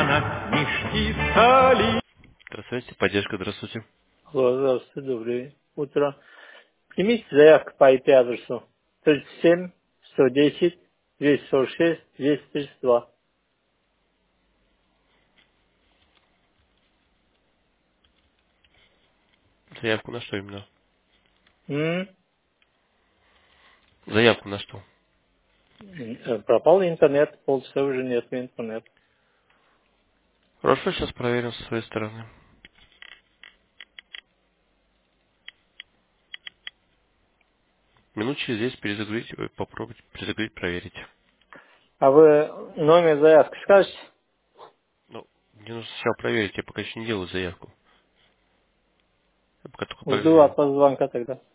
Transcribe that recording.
карманах мешки соли. Здравствуйте, поддержка, здравствуйте. Алло, здравствуйте, доброе утро. Примите заявку по IP-адресу 37 110 246 232. Заявку на что именно? М? Заявку на что? Пропал интернет, полчаса уже нет интернета. Хорошо, сейчас проверим со своей стороны. Минут через 10 перезагрузить, попробуйте перезагрузить, проверить. А вы номер заявки скажете? Ну, мне нужно сначала проверить, я пока еще не делаю заявку. Я пока только Жду проверяю. от вас звонка тогда.